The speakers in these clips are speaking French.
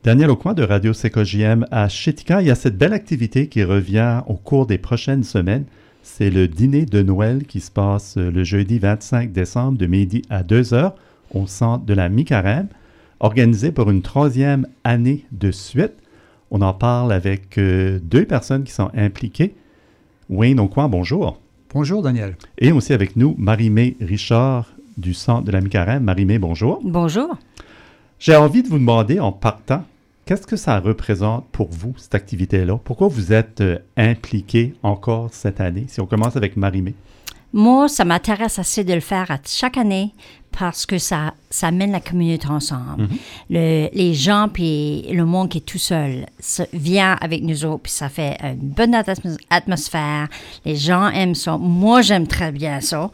Daniel Aucoin de Radio CKJM à Chitika. Il y a cette belle activité qui revient au cours des prochaines semaines. C'est le dîner de Noël qui se passe le jeudi 25 décembre de midi à 2h au centre de la Mi-Carême, organisé pour une 3e année de suite. On en parle avec 2 personnes qui sont impliquées. Wayne Aucoin, bonjour. Bonjour, Daniel. Et aussi avec nous, Marie-Mé Richard du centre de la Mi-Carême. Marie-Mé, bonjour. Bonjour. J'ai envie de vous demander, en partant, qu'est-ce que ça représente pour vous, cette activité-là? Pourquoi vous êtes impliqué encore cette année? Si on commence avec Marie-Mé. Moi, ça m'intéresse assez de le faire chaque année parce que ça mène la communauté ensemble. Les gens puis le monde qui est tout seul vient avec nous autres, puis ça fait une bonne atmosphère. Les gens aiment ça. Moi, j'aime très bien ça.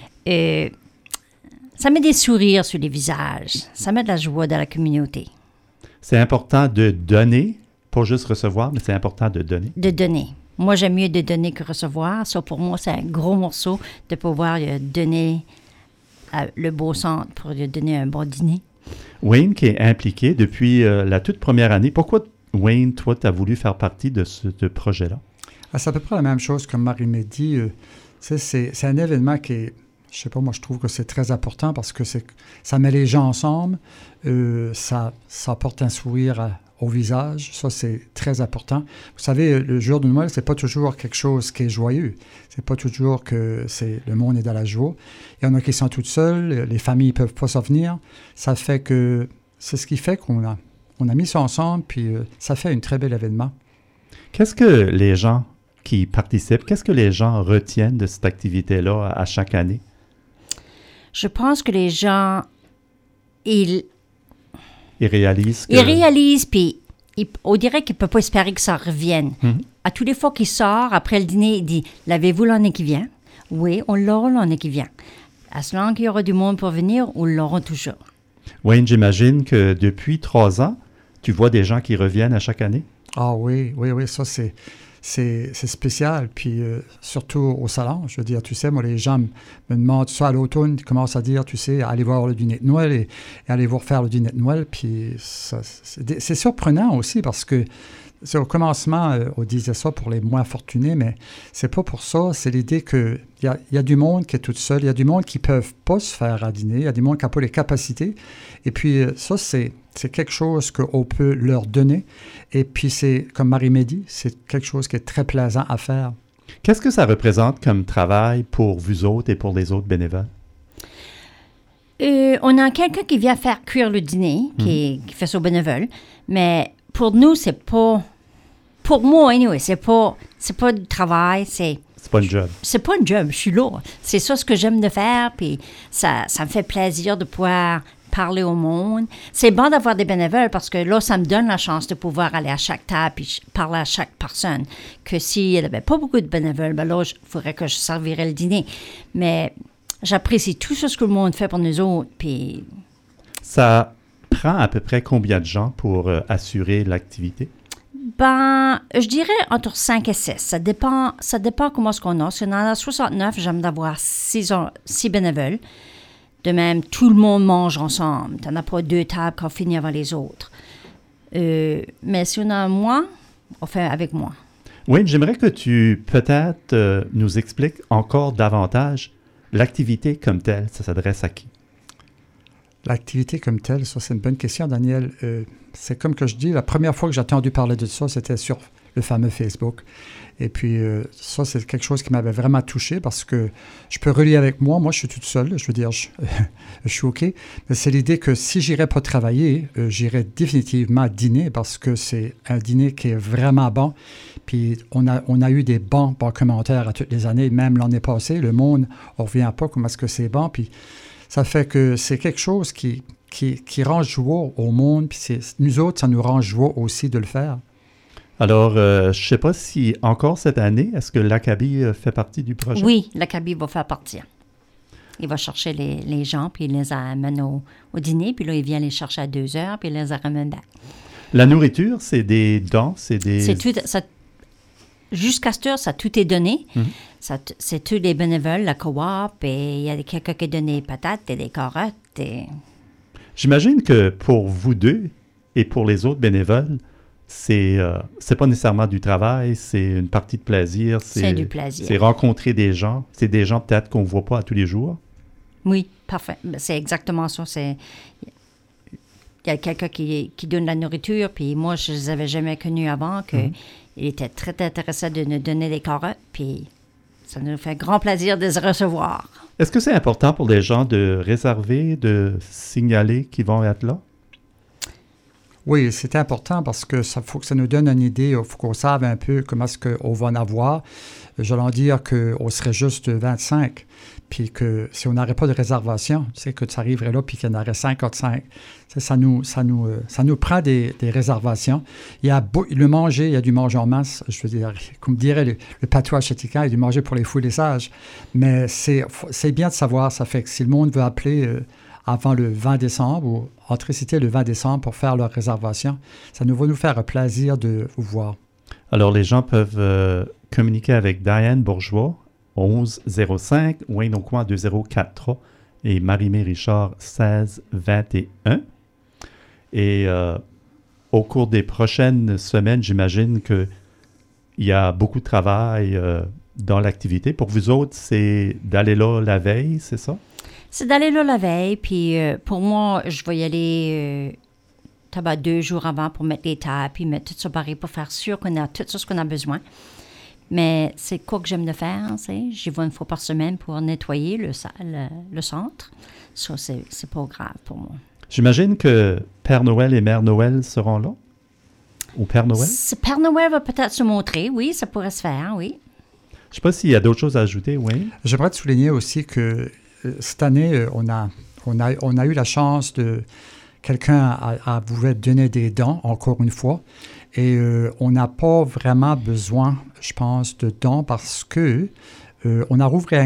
Ça met des sourires sur les visages. Ça met de la joie dans la communauté. C'est important de donner, pas juste recevoir, mais c'est important de donner. De donner. Moi, j'aime mieux de donner que recevoir. Ça, pour moi, c'est un gros morceau de pouvoir donner le beau centre pour lui donner un bon dîner. Wayne, qui est impliqué depuis la toute première année. Pourquoi, Wayne, toi, tu as voulu faire partie de ce projet-là? C'est à peu près la même chose que Marie-Mé dit. C'est un événement qui est... Je sais pas, moi, je trouve que c'est très important parce que ça met les gens ensemble, ça porte un sourire au visage. Ça, c'est très important. Vous savez, le jour de Noël, c'est pas toujours quelque chose qui est joyeux. C'est pas toujours que le monde est dans la joie. Il y en a qui sont toutes seules, les familles peuvent pas s'en venir. Ça fait que... C'est ce qui fait qu'on a mis ça ensemble, puis ça fait un très bel événement. Qu'est-ce que les gens qui participent, qu'est-ce que les gens retiennent de cette activité-là à chaque année? Je pense que les gens, ils réalisent que... Ils réalisent, puis on dirait qu'ils ne peuvent pas espérer que ça revienne. À tous les fois qu'ils sortent, après le dîner, ils disent « L'avez-vous l'année qui vient? » Oui, on l'aura l'année qui vient. À ce moment qu'il y aura du monde pour venir, on l'aura toujours. Wayne, j'imagine que depuis 3 ans, tu vois des gens qui reviennent à chaque année? Ah oui, ça c'est spécial, puis surtout au salon, je veux dire, tu sais, moi, les gens me demandent ça à l'automne, ils commencent à dire, tu sais, allez voir le dîner de Noël et allez vous refaire le dîner de Noël, puis c'est surprenant aussi parce que c'est au commencement, on disait ça pour les moins fortunés, mais c'est pas pour ça, c'est l'idée qu'il y a du monde qui est tout seul, il y a du monde qui ne peuvent pas se faire à dîner, il y a du monde qui n'a pas les capacités, et puis ça, c'est quelque chose qu'on peut leur donner. Et puis, c'est, comme Marie-Mé dit, c'est quelque chose qui est très plaisant à faire. Qu'est-ce que ça représente comme travail pour vous autres et pour les autres bénévoles? On a quelqu'un qui vient faire cuire le dîner, qui fait ça au bénévole. Mais pour nous, c'est pas... Pour moi, anyway, c'est pas du travail, c'est pas un job. C'est pas un job, je suis là. C'est ça ce que j'aime de faire, puis ça me fait plaisir de pouvoir parler au monde. C'est bon d'avoir des bénévoles parce que là, ça me donne la chance de pouvoir aller à chaque table et parler à chaque personne. Que s'il n'y avait pas beaucoup de bénévoles, ben là, il faudrait que je servirais le dîner. Mais j'apprécie tout ce que le monde fait pour nous autres. Puis... Ça prend à peu près combien de gens pour assurer l'activité? Ben, je dirais entre 5 et 6. Ça dépend comment est-ce qu'on a. Si on en a 69, j'aime d'avoir 6 bénévoles. De même, tout le monde mange ensemble. Tu n'en as pas 2 tables qu'on finit avant les autres. Mais si on a moins, on fait avec moi. Oui, j'aimerais que tu peut-être nous expliques encore davantage l'activité comme telle. Ça s'adresse à qui? L'activité comme telle, ça c'est une bonne question, Daniel. C'est comme que je dis, la première fois que j'ai entendu parler de ça, c'était sur le fameux Facebook. Et puis, ça, c'est quelque chose qui m'avait vraiment touché parce que je peux relier avec moi. Moi, je suis toute seule. Je veux dire, je suis OK. Mais c'est l'idée que si j'irais pas travailler, j'irais définitivement dîner parce que c'est un dîner qui est vraiment bon. Puis, on a eu des bons commentaires à toutes les années. Même l'année passée, le monde, on revient pas comment est-ce que c'est bon. Puis, ça fait que c'est quelque chose qui rend joie au monde. Puis, nous autres, ça nous rend joie aussi de le faire. Alors, je ne sais pas si encore cette année, est-ce que l'Acabie fait partie du projet? Oui, l'Acabie va faire partie. Il va chercher les gens, puis il les amène au dîner, puis là, il vient les chercher à 2 heures, puis il les ramène back. La nourriture, c'est des dons, c'est des... C'est tout, jusqu'à cette heure, ça tout est donné. C'est tous les bénévoles, la coop, et il y a quelqu'un qui donne des patates et des carottes. Et... J'imagine que pour vous deux, Et pour les autres bénévoles, c'est pas nécessairement du travail, c'est une partie de plaisir. C'est du plaisir. C'est rencontrer des gens. C'est des gens peut-être qu'on ne voit pas à tous les jours. Oui, parfait. C'est exactement ça. Il y a quelqu'un qui donne la nourriture, puis moi, je ne les avais jamais connus avant, qu'il était très intéressé de nous donner des carottes, puis ça nous fait grand plaisir de se recevoir. Est-ce que c'est important pour les gens de réserver, de signaler qu'ils vont être là? Oui, c'est important parce que ça faut que ça nous donne une idée, il faut qu'on sache un peu comment est-ce qu'on va en avoir. J'allais dire qu'on serait juste 25, puis que si on n'aurait pas de réservation, tu sais, que ça arriverait là, puis qu'il y en aurait 55. Ça nous prend des réservations. Il y a le manger, il y a du manger en masse, je veux dire, comme dirait le patois chétiquan, il y a du manger pour les fous et les sages. Mais c'est bien de savoir, ça fait que si le monde veut appeler avant le 20 décembre ou Entrecité le 20 décembre pour faire leur réservation, ça va nous faire plaisir de vous voir. Alors, les gens peuvent communiquer avec Diane Bourgeois, 1105, Wayne Aucoin 2043 et Marie-Mé Richard 1621. Et au cours des prochaines semaines, j'imagine qu'il y a beaucoup de travail dans l'activité. Pour vous autres, c'est d'aller là la veille, c'est ça? C'est d'aller là la veille, puis pour moi, je vais y aller 2 jours avant pour mettre les tables, puis mettre tout ça pareil pour faire sûr qu'on a tout ça ce qu'on a besoin. Mais c'est quoi que j'aime de faire, c'est j'y vais 1 fois par semaine pour nettoyer le centre. Ça, c'est pas grave pour moi. J'imagine que Père Noël et Mère Noël seront là? Ou Père Noël? Père Noël va peut-être se montrer, oui, ça pourrait se faire, oui. Je ne sais pas s'il y a d'autres choses à ajouter, Wayne. J'aimerais te souligner aussi que cette année, on a eu la chance de... Quelqu'un a voulu donner des dons, encore une fois, et on n'a pas vraiment besoin, je pense, de dons parce que on a rouvert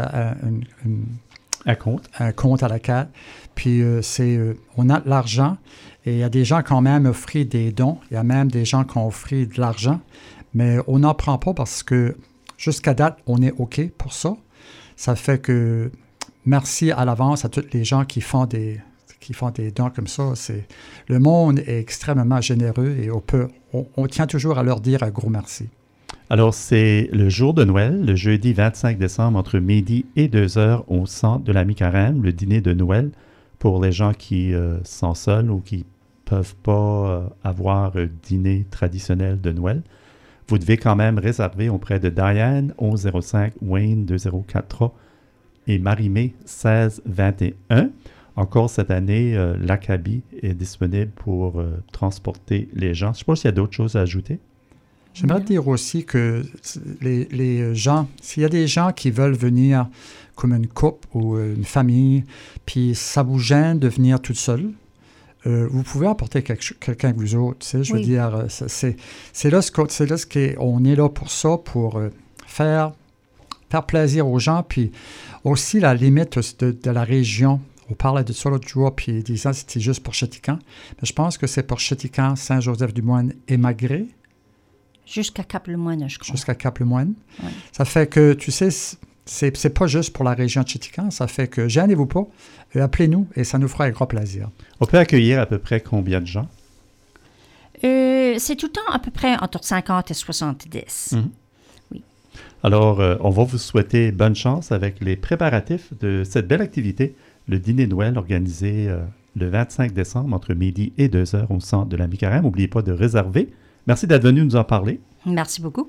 un compte à la CAD, puis on a de l'argent, et il y a des gens qui ont même offert des dons, il y a même des gens qui ont offert de l'argent, mais on n'en prend pas parce que jusqu'à date, on est OK pour ça. Ça fait que merci à l'avance à tous les gens qui font des dons comme ça. Le monde est extrêmement généreux et on tient toujours à leur dire un gros merci. Alors, c'est le jour de Noël, le jeudi 25 décembre, entre midi et 2h au centre de la Mi-Carême, le dîner de Noël pour les gens qui sont seuls ou qui ne peuvent pas avoir un dîner traditionnel de Noël. Vous devez quand même réserver auprès de Diane, 1105, Wayne, 2043 et Marie-Mé, 1621. Encore cette année, l'Acabie est disponible pour transporter les gens. Je ne sais pas s'il y a d'autres choses à ajouter. J'aimerais dire aussi que les gens, s'il y a des gens qui veulent venir comme une couple ou une famille, puis ça vous gêne de venir toute seule, vous pouvez apporter quelqu'un avec vous autres. Tu sais, je veux dire, c'est là on est là pour ça, pour faire plaisir aux gens, puis aussi la limite de la région. On parlait de ça l'autre jour, puis ils disaient que c'était juste pour Chétiquan. Mais je pense que c'est pour Chétiquan, Saint-Joseph-du-Moine et Magré. Jusqu'à Cap-le-Moine, je crois. Jusqu'à Cap-le-Moine. Oui. Ça fait que, tu sais, c'est pas juste pour la région de Chétiquan. Ça fait que, gênez-vous pas, appelez-nous et ça nous fera un grand plaisir. On peut accueillir à peu près combien de gens? C'est tout le temps à peu près entre 50 et 70. Mm-hmm. Oui. Alors, on va vous souhaiter bonne chance avec les préparatifs de cette belle activité, le dîner Noël organisé le 25 décembre entre midi et 2h au centre de la Mi-Carême. N'oubliez pas de réserver. Merci d'être venu nous en parler. Merci beaucoup.